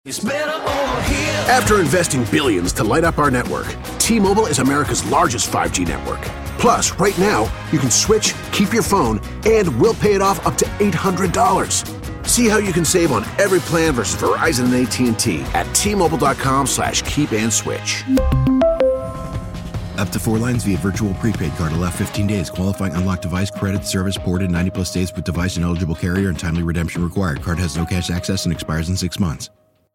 After investing billions to light up our network, T-Mobile is America's largest 5G network. Plus, right now, you can switch, keep your phone, and we'll pay it off up to $800. See how you can save on every plan versus Verizon and AT&T at T-Mobile.com/keep-and-switch. Up to 4 lines via virtual prepaid card. Allow 15 days. Qualifying unlocked device credit service ported 90-plus days with device and eligible carrier and timely redemption required. Card has no cash access and expires in 6 months.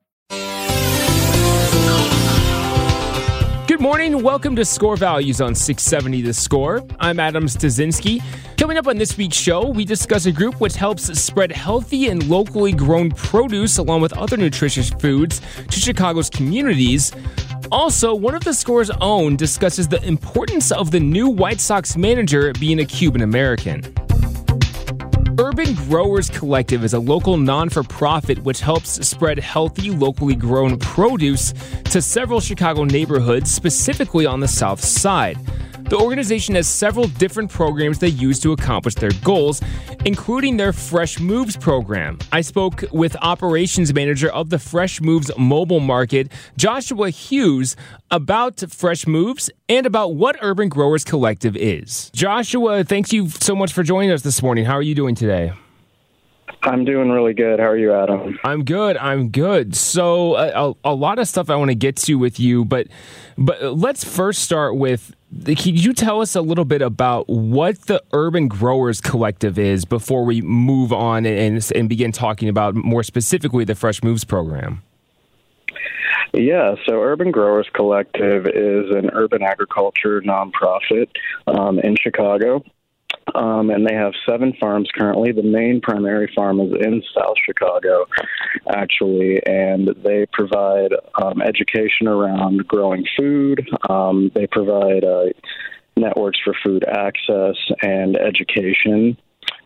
Good morning. Welcome to Score Values on 670 The Score. I'm Adam Stasinski. Coming up on this week's show, we discuss a group which helps spread healthy and locally grown produce along with other nutritious foods to Chicago's communities. Also, one of the Score's own discusses the importance of the new White Sox manager being a Cuban American. Urban Growers Collective is a local non-for-profit which helps spread healthy, locally grown produce to several Chicago neighborhoods, specifically on the South Side. The organization has several different programs they use to accomplish their goals, including their Fresh Moves program. I spoke with operations manager of the Fresh Moves mobile market, Joshua Hughes, about Fresh Moves and about what Urban Growers Collective is. Joshua, thank you so much for joining us this morning. How are you doing today? I'm doing really good. How are you, Adam? I'm good. So a lot of stuff I want to get to with you, but let's first start with, can you tell us a little bit about what the Urban Growers Collective is before we move on and begin talking about more specifically the Fresh Moves program? Yeah, so Urban Growers Collective is an urban agriculture nonprofit in Chicago. And they have 7 farms currently. The main primary farm is in South Chicago, actually, and they provide education around growing food. They provide networks for food access and education.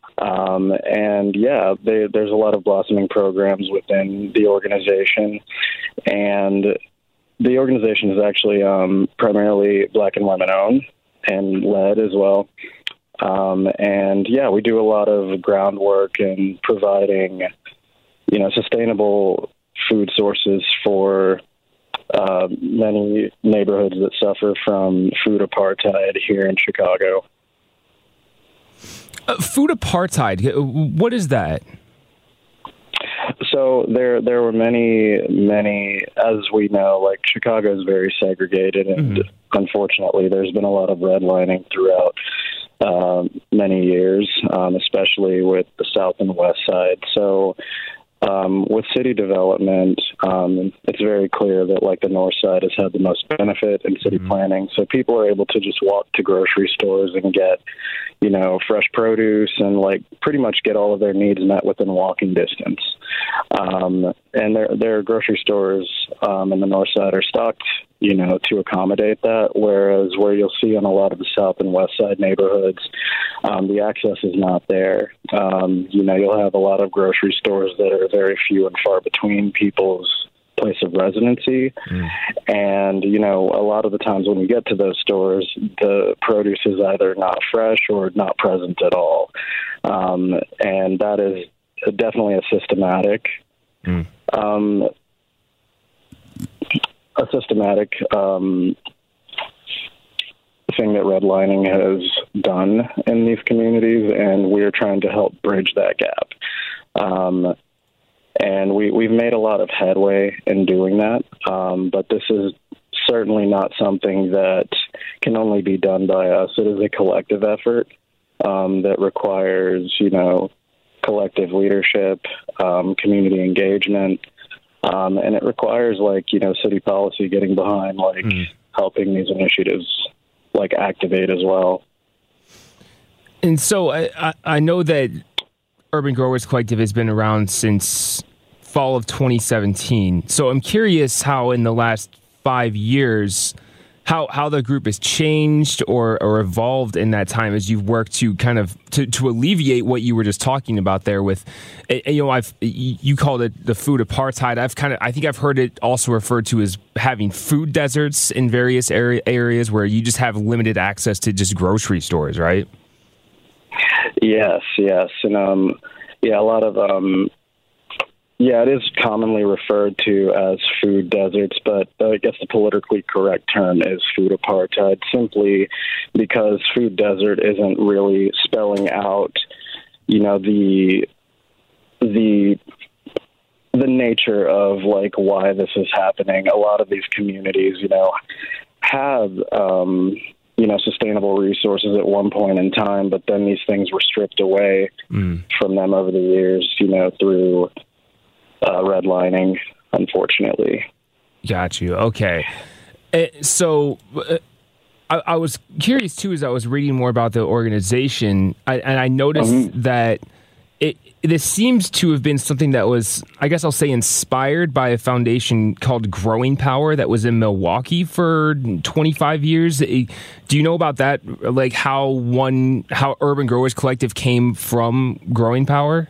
There's a lot of blossoming programs within the organization. And the organization is actually primarily Black and women-owned and led as well. We do a lot of groundwork in providing, sustainable food sources for many neighborhoods that suffer from food apartheid here in Chicago. Food apartheid, what is that? So there were many, as we know, like Chicago is very segregated, and unfortunately there's been a lot of redlining throughout many years, especially with the South and West Side. So with city development, it's very clear that like the North Side has had the most benefit in city planning. So people are able to just walk to grocery stores and get, fresh produce and like pretty much get all of their needs met within walking distance. And their grocery stores in the North Side are stocked, to accommodate that, whereas where you'll see on a lot of the South and West Side neighborhoods, the access is not there. You'll have a lot of grocery stores that are very few and far between people's place of residency. And, a lot of the times when you get to those stores, the produce is either not fresh or not present at all. And that is definitely a systematic thing that redlining has done in these communities, and we're trying to help bridge that gap. And we've made a lot of headway in doing that, but this is certainly not something that can only be done by us. It is a collective effort that requires, collective leadership, community engagement, and it requires city policy getting behind helping these initiatives activate as well. And so I know that Urban Growers Collective has been around since fall of 2017. So I'm curious how in the last 5 years, how the group has changed or evolved in that time as you've worked to kind of to alleviate what you were just talking about there with, you called it the food apartheid. I think I've heard it also referred to as having food deserts in various areas where you just have limited access to just grocery stores, right? Yes. And a lot of Yeah, it is commonly referred to as food deserts, but I guess the politically correct term is food apartheid, simply because food desert isn't really spelling out, the nature of like why this is happening. A lot of these communities, have sustainable resources at one point in time, but then these things were stripped away from them over the years, through redlining, unfortunately. Got you. Okay. So I was curious, too, as I was reading more about the organization, and I noticed that this seems to have been something that was, I guess I'll say, inspired by a foundation called Growing Power that was in Milwaukee for 25 years. Do you know about that? Like how Urban Growers Collective came from Growing Power?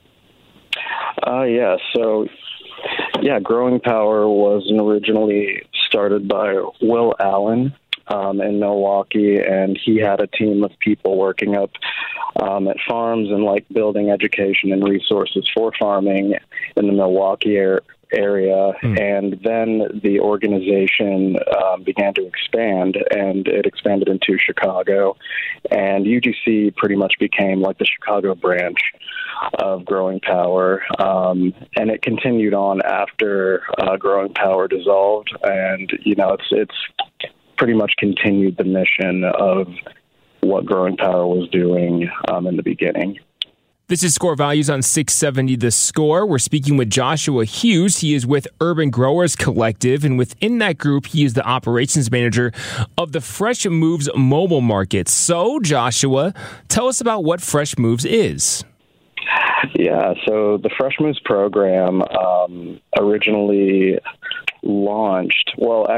Growing Power was originally started by Will Allen in Milwaukee, and he had a team of people working up at farms and like building education and resources for farming in the Milwaukee area. And then the organization began to expand, and it expanded into Chicago, and UGC pretty much became like the Chicago branch of Growing Power, and it continued on after Growing Power dissolved, and it's pretty much continued the mission of what Growing Power was doing in the beginning. This is Score Values on 670 The Score. We're speaking with Joshua Hughes. He is with Urban Growers Collective, and within that group, he is the operations manager of the Fresh Moves mobile market. So, Joshua, tell us about what Fresh Moves is. Yeah, so the Fresh Moves program originally launched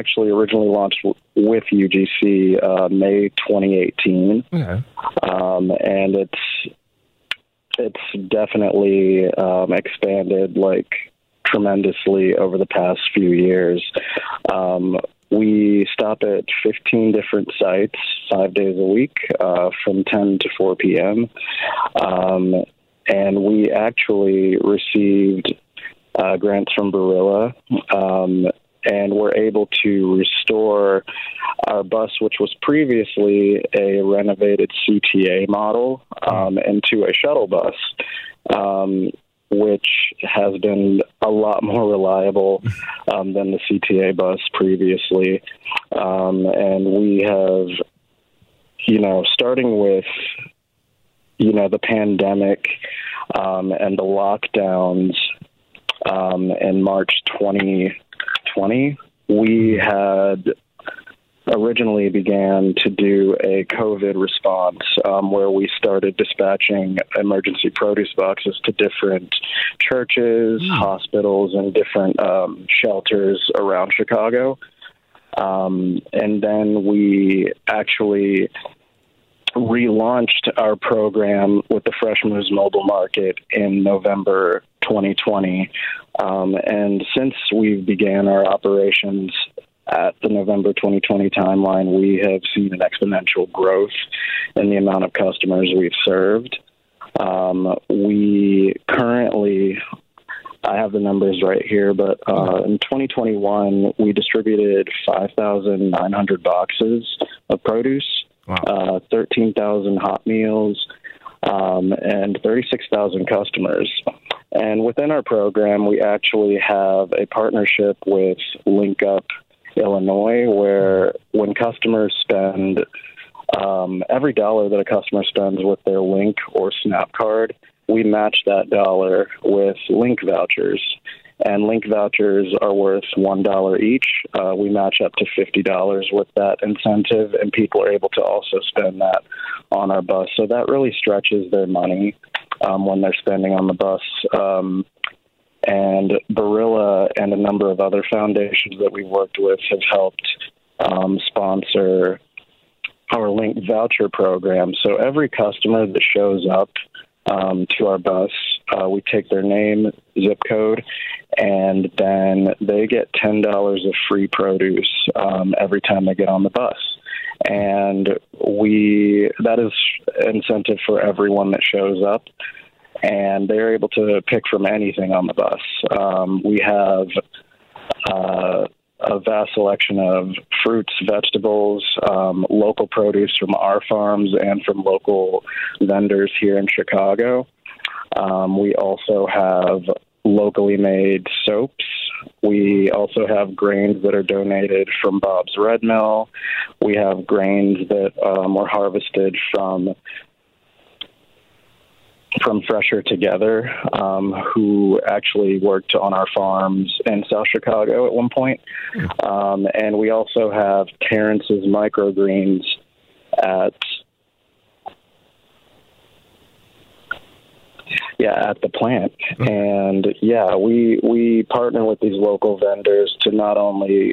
with UGC May 2018. Okay. And it's definitely expanded like tremendously over the past few years. We stop at 15 different sites 5 days a week from 10 to 4 p.m. And we actually received grants from Barilla, and we're able to restore our bus, which was previously a renovated CTA model, into a shuttle bus, which has been a lot more reliable than the CTA bus previously. And we have, starting with, the pandemic and the lockdowns in March 2020, we had originally began to do a COVID response where we started dispatching emergency produce boxes to different churches, hospitals, and different shelters around Chicago. And then we actually relaunched our program with the Fresh Moves mobile market in November 2020. And since we began our operations at the November 2020 timeline, we have seen an exponential growth in the amount of customers we've served. We currently, I have the numbers right here, but in 2021, we distributed 5,900 boxes of produce. Wow. 13,000 hot meals, and 36,000 customers. And within our program, we actually have a partnership with Link Up Illinois, where when customers spend every dollar that a customer spends with their Link or Snap card, we match that dollar with Link vouchers. And Link vouchers are worth $1 each. We match up to $50 with that incentive, and people are able to also spend that on our bus. So that really stretches their money when they're spending on the bus. And Barilla and a number of other foundations that we've worked with have helped sponsor our Link voucher program. So every customer that shows up to our bus, we take their name, zip code, and then they get $10 of free produce every time they get on the bus. And that is incentive for everyone that shows up. and they're able to pick from anything on the bus. We have a vast selection of fruits, vegetables, local produce from our farms and from local vendors here in Chicago. We also have locally made soaps. We also have grains that are donated from Bob's Red Mill. We have grains that were harvested from Fresher Together, who actually worked on our farms in South Chicago at one point. And we also have Terrence's Microgreens at the plant. And we partner with these local vendors to not only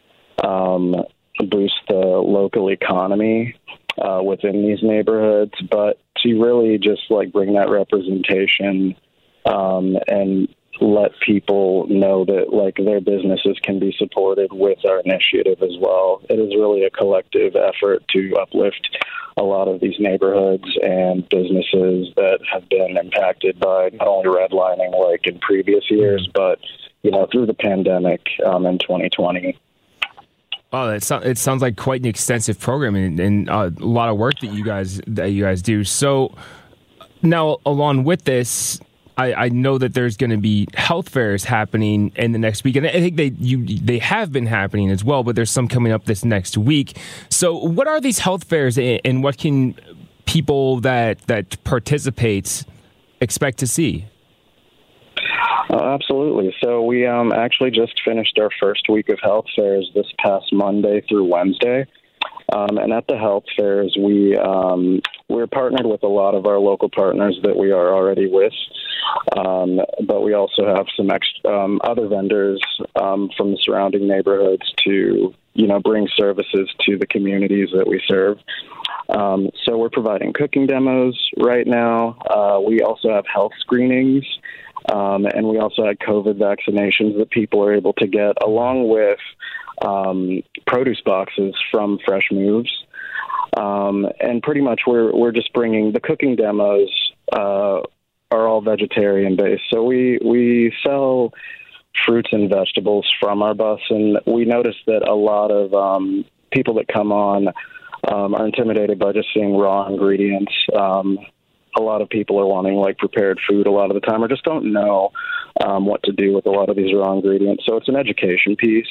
boost the local economy within these neighborhoods, but to really just like bring that representation and let people know that like their businesses can be supported with our initiative as well. It is really a collective effort to uplift a lot of these neighborhoods and businesses that have been impacted by not only redlining like in previous years, but through the pandemic in 2020. Oh, it sounds like quite an extensive program and a lot of work that you guys do. So now, along with this, I know that there's going to be health fairs happening in the next week, and I think they have been happening as well. But there's some coming up this next week. So, what are these health fairs, and what can people that participate expect to see? Absolutely. So we actually just finished our first week of health fairs this past Monday through Wednesday. And at the health fairs, we're partnered with a lot of our local partners that we are already with. But we also have some other vendors from the surrounding neighborhoods to, bring services to the communities that we serve. So we're providing cooking demos right now. We also have health screenings. And we also had COVID vaccinations that people are able to get, along with produce boxes from Fresh Moves. And pretty much we're just bringing the cooking demos are all vegetarian based. So we sell fruits and vegetables from our bus, and we noticed that a lot of people that come on are intimidated by just seeing raw ingredients. A lot of people are wanting like prepared food a lot of the time, or just don't know what to do with a lot of these raw ingredients. So it's an education piece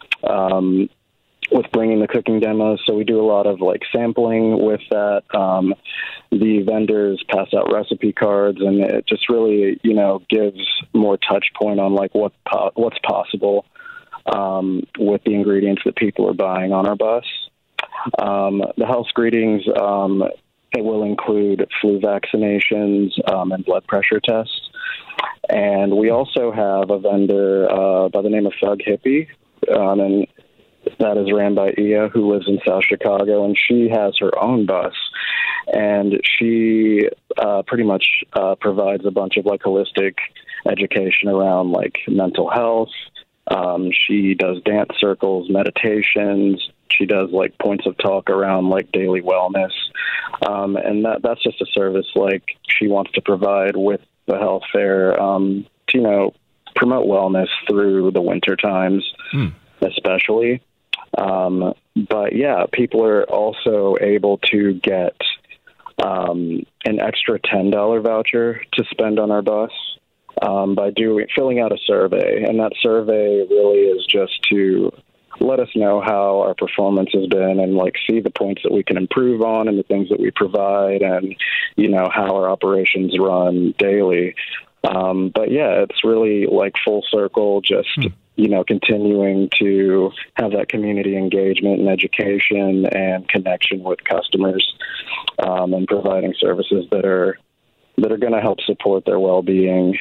with bringing the cooking demos. So we do a lot of like sampling with that. The vendors pass out recipe cards, and it just really, gives more touch point on like what's possible with the ingredients that people are buying on our bus. The health screenings, it will include flu vaccinations and blood pressure tests. And we also have a vendor by the name of Thug Hippie, and that is ran by Ia, who lives in South Chicago, and she has her own bus. And she pretty much provides a bunch of like holistic education around like mental health. She does dance circles, meditations. She does like points of talk around like daily wellness. And that's just a service like she wants to provide with the health fair to, promote wellness through the winter times, especially. But yeah, people are also able to get an extra $10 voucher to spend on our bus by filling out a survey. And that survey really is just to let us know how our performance has been and like see the points that we can improve on and the things that we provide and, how our operations run daily. But yeah, it's really like full circle, just, continuing to have that community engagement and education and connection with customers and providing services that are going to help support their well-being.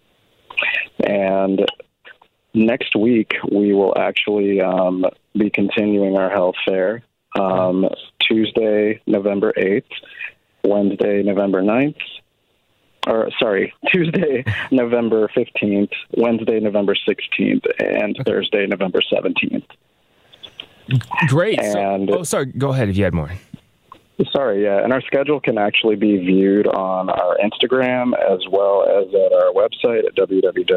And next week, we will actually be continuing our health fair Tuesday, November 8th, Wednesday, November 9th. Tuesday, November 15th, Wednesday, November 16th, and Thursday, November 17th. Great. And, go ahead if you had more. Sorry, yeah. And our schedule can actually be viewed on our Instagram as well as at our website at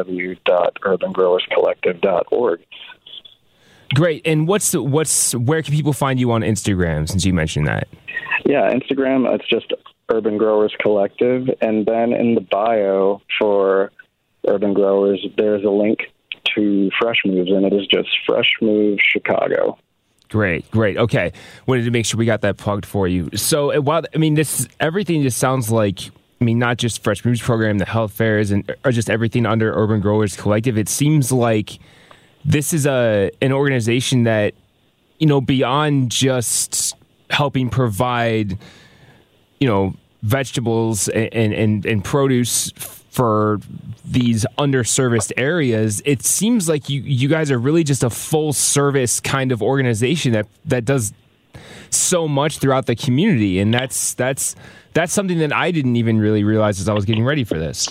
www.urbangrowerscollective.org. Great. And where can people find you on Instagram, since you mentioned that? Yeah, Instagram, it's just Urban Growers Collective. And then in the bio for Urban Growers, there's a link to Fresh Moves, and it is just Fresh Moves Chicago. Great. Okay. Wanted to make sure we got that plugged for you. So, everything just sounds like, not just Fresh Moves program, the health fairs, or just everything under Urban Growers Collective. It seems like this is an organization that, beyond just helping provide, vegetables and produce for these underserviced areas, it seems like you guys are really just a full service kind of organization that does so much throughout the community, and that's something that I didn't even really realize as I was getting ready for this.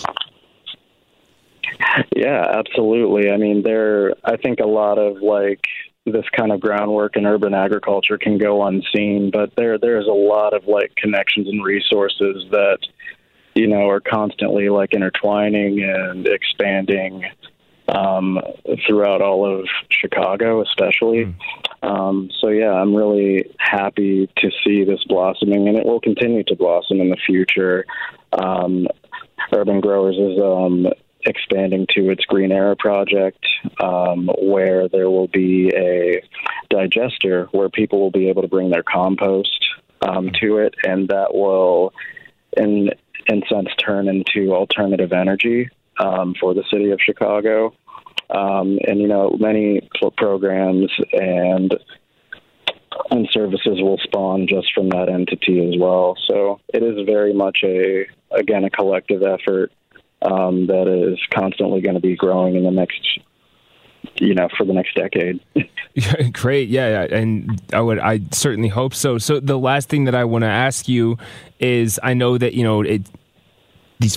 Yeah, absolutely. I think a lot of this kind of groundwork in urban agriculture can go unseen, but there's a lot of connections and resources that are constantly intertwining and expanding throughout all of Chicago, especially. So yeah, I'm really happy to see this blossoming, and it will continue to blossom in the future. Urban Growers is expanding to its Green Era project, where there will be a digester where people will be able to bring their compost to it, and that will in sense turn into alternative energy for the city of Chicago. Many programs and services will spawn just from that entity as well. So it is very much a collective effort that is constantly going to be growing in the next, for the next decade. Great. Yeah. And I certainly hope so. So the last thing that I want to ask you is, I know that, these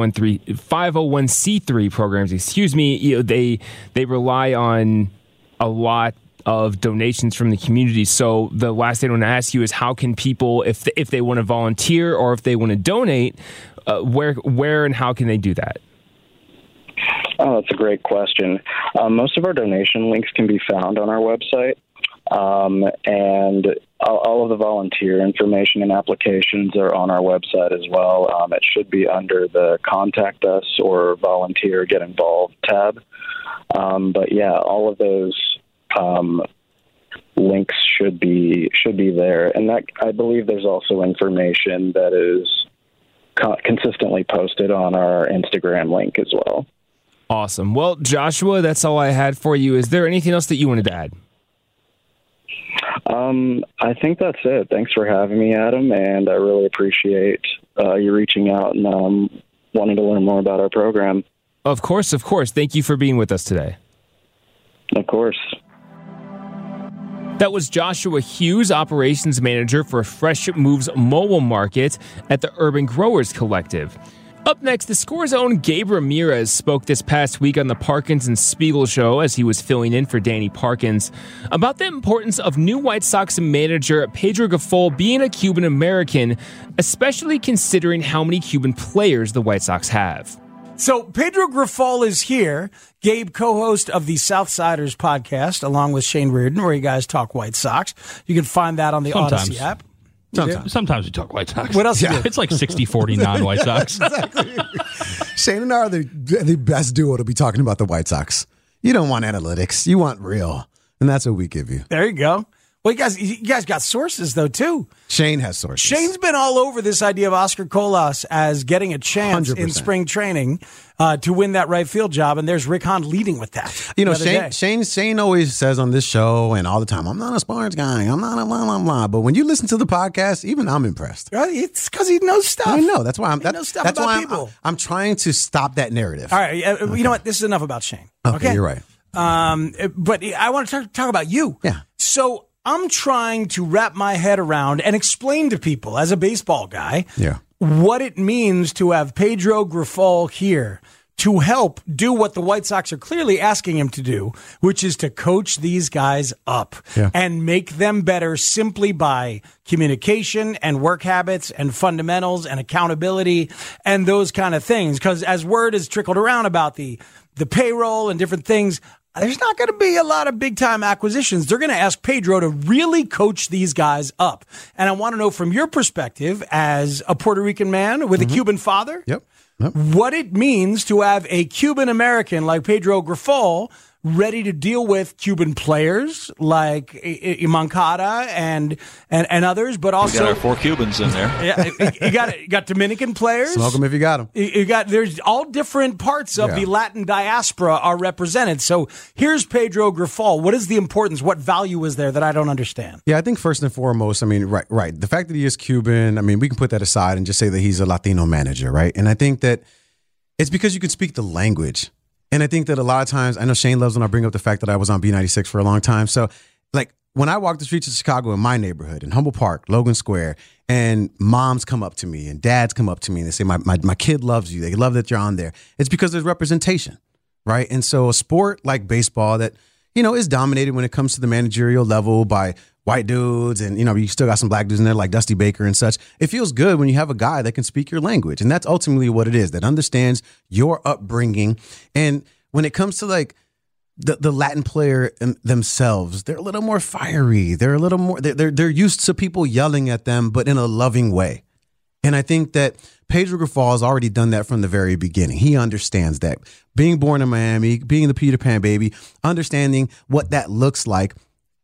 501c3 programs, they rely on a lot of donations from the community. So the last thing I want to ask you is, how can people, if they want to volunteer or if they want to donate, where and how can they do that? Oh, that's a great question. Most of our donation links can be found on our website, and all of the volunteer information and applications are on our website as well. It should be under the Contact Us or Volunteer Get Involved tab. But yeah, all of those links should be there, and that, I believe there's also information that is consistently posted on our Instagram link as well. Awesome. Well, Joshua, that's all I had for you. Is there anything else that you wanted to add? I think that's it. Thanks for having me, Adam, and I really appreciate you reaching out and wanting to learn more about our program. Of course. Thank you for being with us today. Of course. That was Joshua Hughes, Operations Manager for Fresh Moves Mobile Market at the Urban Growers Collective. Up next, the Score's own Gabe Ramirez spoke this past week on the Parkins and Spiegel show as he was filling in for Danny Parkins about the importance of new White Sox manager Pedro Grifol being a Cuban American, especially considering how many Cuban players the White Sox have. So Pedro Grifol is here. Gabe, co-host of the Southsiders podcast, along with Shane Reardon, where you guys talk White Sox. You can find that on the Odyssey app. Sometimes we talk White Sox. What else? Yeah. It's like 60-40 non-White Sox. Exactly. Shane and I are the best duo to be talking about the White Sox. You don't want analytics. You want real. And that's what we give you. There you go. Well, you guys got sources, though, too. Shane has sources. Shane's been all over this idea of Oscar Colas as getting a chance 100%. in spring training to win that right field job, and there's Rick Hahn leading with that. Shane always says on this show and all the time, I'm not a sports guy. I'm not a blah, blah, blah. But when you listen to the podcast, even I'm impressed. It's because he knows stuff. I know. That's why I'm trying to stop that narrative. All right. You know what? This is enough about Shane. Okay, you're right. But I want to talk about you. Yeah. So I'm trying to wrap my head around and explain to people, as a baseball guy, what it means to have Pedro Grifol here to help do what the White Sox are clearly asking him to do, which is to coach these guys up and make them better simply by communication and work habits and fundamentals and accountability and those kind of things. Because as word has trickled around about the payroll and different things, there's not going to be a lot of big-time acquisitions. They're going to ask Pedro to really coach these guys up. And I want to know from your perspective as a Puerto Rican man with a Cuban father, what it means to have a Cuban-American like Pedro Grifol ready to deal with Cuban players like Moncada and others, but also you got our 4 Cubans in there. Yeah, you got Dominican players. Smoke them if you got them. There's all different parts of the Latin diaspora are represented. So here's Pedro Grifol. What is the importance? What value is there that I don't understand? Yeah, I think first and foremost, I mean, right. The fact that he is Cuban, I mean, we can put that aside and just say that he's a Latino manager, right? And I think that it's because you can speak the language. And I think that a lot of times, I know Shane loves when I bring up the fact that I was on B96 for a long time. So, like, when I walk the streets of Chicago in my neighborhood, in Humboldt Park, Logan Square, and moms come up to me and dads come up to me and they say, my kid loves you. They love that you're on there. It's because there's representation, right? And so a sport like baseball that, you know, is dominated when it comes to the managerial level by white dudes, and, you know, you still got some black dudes in there like Dusty Baker and such. It feels good when you have a guy that can speak your language. And that's ultimately what it is, that understands your upbringing. And when it comes to like the Latin player themselves, they're a little more fiery. They're a little more, they're used to people yelling at them, but in a loving way. And I think that Pedro Grifol has already done that from the very beginning. He understands that. Being born in Miami, being the Peter Pan baby, understanding what that looks like,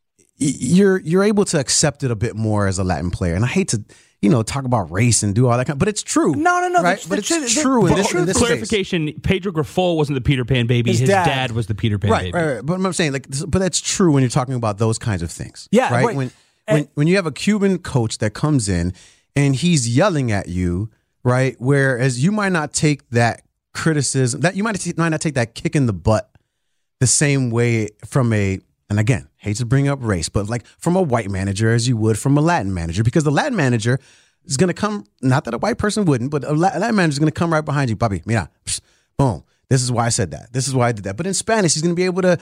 you're able to accept it a bit more as a Latin player. And I hate to, you know, talk about race and do all that kind of, but it's true. No. Right? But it's true in this clarification, case. Pedro Grifol wasn't the Peter Pan baby. His dad was the Peter Pan baby. Right. But I'm saying, like, but that's true when you're talking about those kinds of things. Yeah. Right. When you have a Cuban coach that comes in and he's yelling at you, right? Whereas you might not take that criticism, that you might not take that kick in the butt the same way from and again, hate to bring up race, but like from a white manager as you would from a Latin manager, because the Latin manager is going to come, not that a white person wouldn't, but a Latin manager is going to come right behind you. Papi, mira, psh, boom. This is why I said that. This is why I did that. But in Spanish, he's going to be able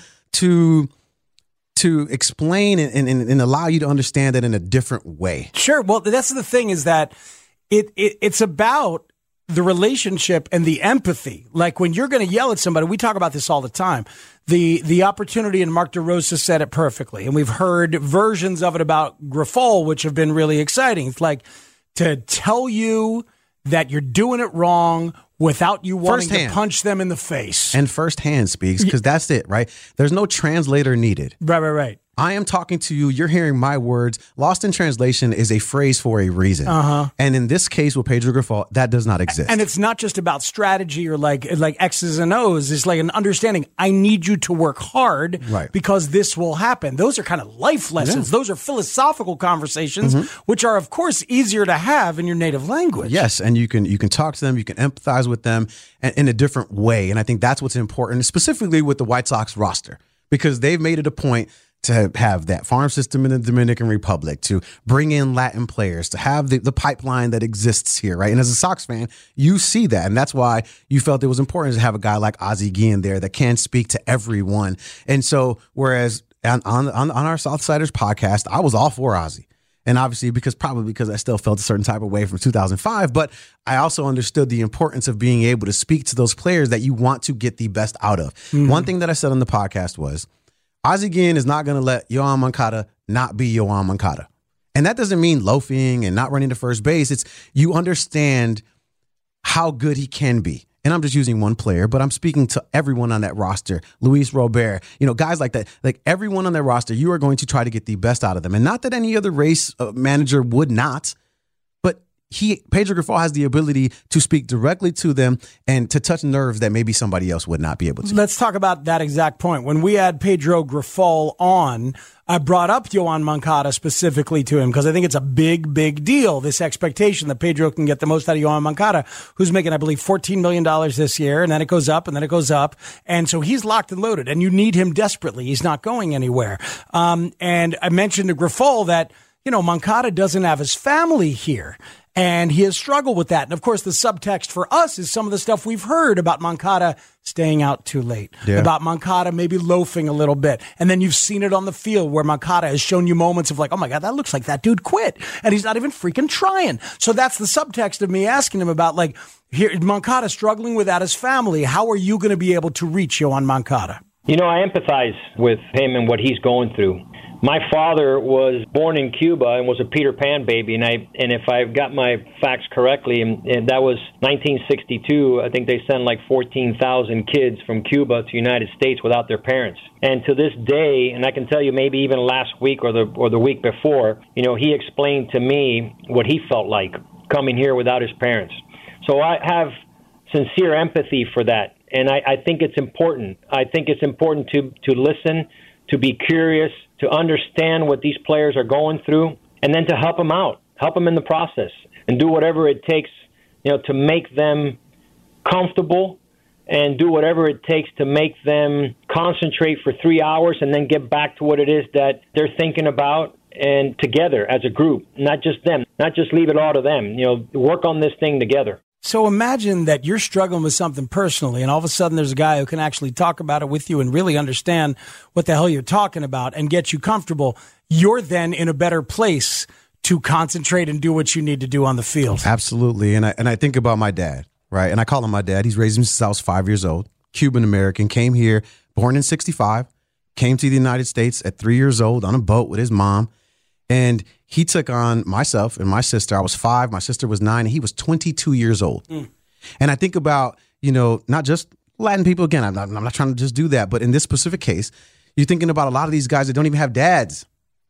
to explain and allow you to understand it in a different way. Sure. Well, that's the thing, is that it's about the relationship and the empathy. Like when you're going to yell at somebody, we talk about this all the time. The opportunity, and Mark DeRosa said it perfectly, and we've heard versions of it about Grifol, which have been really exciting. It's like to tell you that you're doing it wrong without you wanting to punch them in the face. And firsthand speaks, because that's it, right? There's no translator needed. Right. I am talking to you. You're hearing my words. Lost in translation is a phrase for a reason. And in this case with Pedro Grifol, that does not exist. And it's not just about strategy or like X's and O's. It's like an understanding. I need you to work hard because this will happen. Those are kind of life lessons. Those are philosophical conversations, which are, of course, easier to have in your native language. Yes, and you can talk to them. You can empathize with them in a different way. And I think that's what's important, specifically with the White Sox roster, because they've made it a point to have that farm system in the Dominican Republic, to bring in Latin players, to have the pipeline that exists here, right? And as a Sox fan, you see that. And that's why you felt it was important to have a guy like Ozzie Guillen there that can speak to everyone. And so, whereas on our Southsiders podcast, I was all for Ozzie. And obviously, because I still felt a certain type of way from 2005, but I also understood the importance of being able to speak to those players that you want to get the best out of. One thing that I said on the podcast was, Ozzie Guillen is not going to let Yoan Moncada not be Yoan Moncada. And that doesn't mean loafing and not running to first base. It's you understand how good he can be. And I'm just using one player, but I'm speaking to everyone on that roster. Luis Robert, guys like that. Like everyone on that roster, you are going to try to get the best out of them. And not that any other race manager would not, but Pedro Grifol has the ability to speak directly to them and to touch nerves that maybe somebody else would not be able to. Let's talk about that exact point. When we had Pedro Grifol on, I brought up Yoan Moncada specifically to him because I think it's a big, big deal, this expectation that Pedro can get the most out of Yoan Moncada, who's making, I believe, $14 million this year, and then it goes up, and then it goes up. And so he's locked and loaded, and you need him desperately. He's not going anywhere. And I mentioned to Grifol that Moncada doesn't have his family here. And he has struggled with that. And of course, the subtext for us is some of the stuff we've heard about Moncada staying out too late, about Moncada maybe loafing a little bit. And then you've seen it on the field where Moncada has shown you moments of like, oh my God, that looks like that dude quit. And he's not even freaking trying. So that's the subtext of me asking him about like, here, Moncada struggling without his family. How are you going to be able to reach Yoan Moncada? You know, I empathize with him and what he's going through. My father was born in Cuba and was a Peter Pan baby, and if I've got my facts correctly, and that was 1962, I think they sent like 14,000 kids from Cuba to the United States without their parents. And to this day, and I can tell you maybe even last week or the week before, you know, he explained to me what he felt like coming here without his parents. So I have sincere empathy for that, and I think it's important. I think it's important to listen, to be curious, to understand what these players are going through, and then to help them out, help them in the process, and do whatever it takes, you know, to make them comfortable and do whatever it takes to make them concentrate for 3 hours and then get back to what it is that they're thinking about, and together as a group, not just them, not just leave it all to them, you know, work on this thing together. So imagine that you're struggling with something personally, and all of a sudden there's a guy who can actually talk about it with you and really understand what the hell you're talking about and get you comfortable. You're then in a better place to concentrate and do what you need to do on the field. Absolutely. And I think about my dad, right? And I call him my dad. He's raised me since I was 5 years old, Cuban-American, came here, born in 1965, came to the United States at 3 years old on a boat with his mom. And he took on myself and my sister. I was 5, my sister was 9, and he was 22 years old. And I think about, you know, not just Latin people. Again, I'm not trying to just do that. But in this specific case, you're thinking about a lot of these guys that don't even have dads.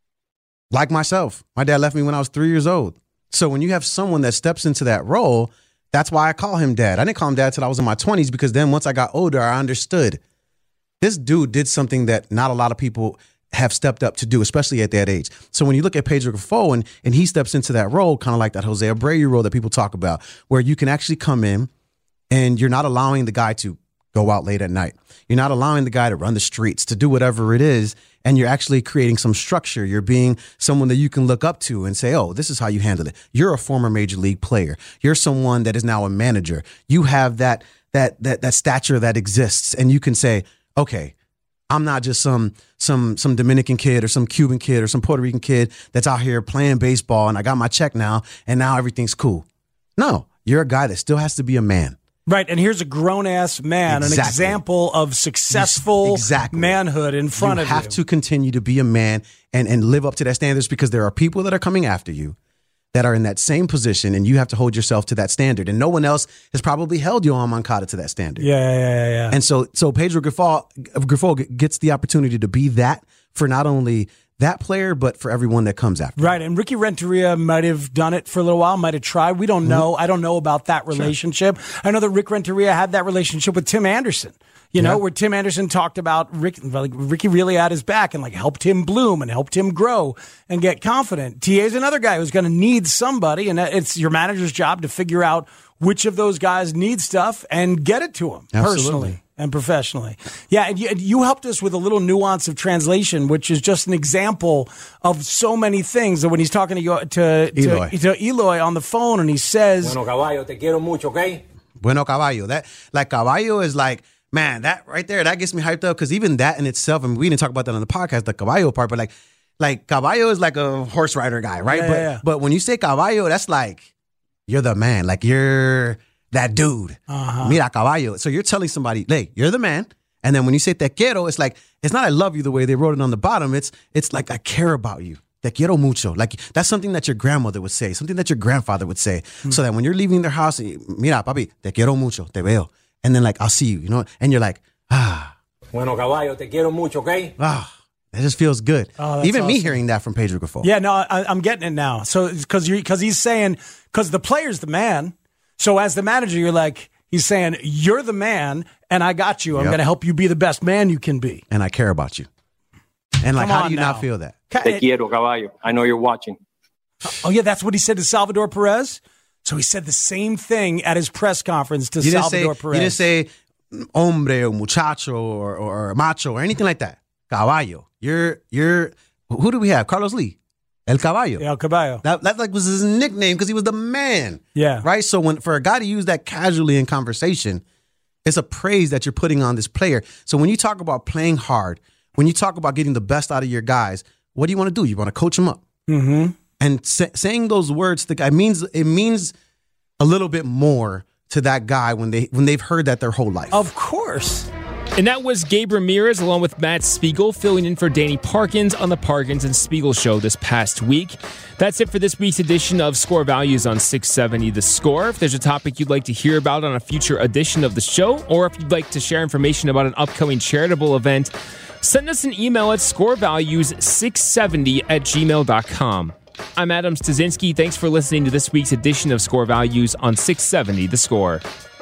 Like myself. My dad left me when I was 3 years old. So when you have someone that steps into that role, that's why I call him dad. I didn't call him dad till I was in my 20s, because then once I got older, I understood. This dude did something that not a lot of people have stepped up to do, especially at that age. So when you look at Pedro Grifol and he steps into that role, kind of like that Jose Abreu role that people talk about, where you can actually come in and you're not allowing the guy to go out late at night. You're not allowing the guy to run the streets, to do whatever it is, and you're actually creating some structure. You're being someone that you can look up to and say, oh, this is how you handle it. You're a former major league player. You're someone that is now a manager. You have that stature that exists, and you can say, okay, I'm not just some Dominican kid or some Cuban kid or some Puerto Rican kid that's out here playing baseball and I got my check now and now everything's cool. No, you're a guy that still has to be a man. Right, and here's a grown-ass man, an example of successful manhood in front of you. You have to continue to be a man and live up to that standards, because there are people that are coming after you that are in that same position, and you have to hold yourself to that standard. And no one else has probably held Yoan Moncada to that standard. Yeah. And so Pedro Grifol gets the opportunity to be that for not only that player, but for everyone that comes after. Right, and Ricky Renteria might have done it for a little while, might have tried. We don't know. I don't know about that relationship. Sure. I know that Rick Renteria had that relationship with Tim Anderson. You know, where Tim Anderson talked about Ricky really had his back and like helped him bloom and helped him grow and get confident. TA is another guy who's going to need somebody, and it's your manager's job to figure out which of those guys need stuff and get it to him personally and professionally. Yeah, and you helped us with a little nuance of translation, which is just an example of so many things. That when he's talking to Eloy on the phone, and he says, "Bueno, caballo, te quiero mucho, okay?" Bueno, caballo. That like caballo is like. Man, that right there, that gets me hyped up, because even that in itself, and we didn't talk about that on the podcast, the caballo part, but like caballo is like a horse rider guy, right? But when you say caballo, that's like, you're the man, like you're that dude. Mira, caballo. So you're telling somebody, hey, you're the man. And then when you say te quiero, it's like, it's not I love you the way they wrote it on the bottom. It's like I care about you. Te quiero mucho. Like that's something that your grandmother would say, something that your grandfather would say. So that when you're leaving their house, mira, papi, te quiero mucho, te veo. And then like, I'll see you, you know, and you're like, Bueno, caballo, te quiero mucho, okay? That just feels good. Even me hearing that from Pedro Grifol. Yeah, no, I'm getting it now. So because he's saying, because the player's the man. So as the manager, you're like, he's saying, you're the man and I got you. I'm going to help you be the best man you can be. And I care about you. And like, how do you not feel that? Te quiero, caballo. I know you're watching. Oh yeah, that's what he said to Salvador Perez. So he said the same thing at his press conference to Salvador Perez. He didn't say hombre or muchacho or macho or anything like that. Caballo. You're who do we have? Carlos Lee. El Caballo. El Caballo. That like was his nickname because he was the man. Yeah. Right? So for a guy to use that casually in conversation, it's a praise that you're putting on this player. So when you talk about playing hard, when you talk about getting the best out of your guys, what do you want to do? You want to coach them up. Mm-hmm. And saying those words to the guy means a little bit more to that guy when they've heard that their whole life. Of course. And that was Gabe Ramirez along with Matt Spiegel filling in for Danny Parkins on the Parkins and Spiegel show this past week. That's it for this week's edition of Score Values on 670 The Score. If there's a topic you'd like to hear about on a future edition of the show, or if you'd like to share information about an upcoming charitable event, send us an email at scorevalues670@gmail.com. I'm Adam Stasinski. Thanks for listening to this week's edition of Score Values on 670 The Score.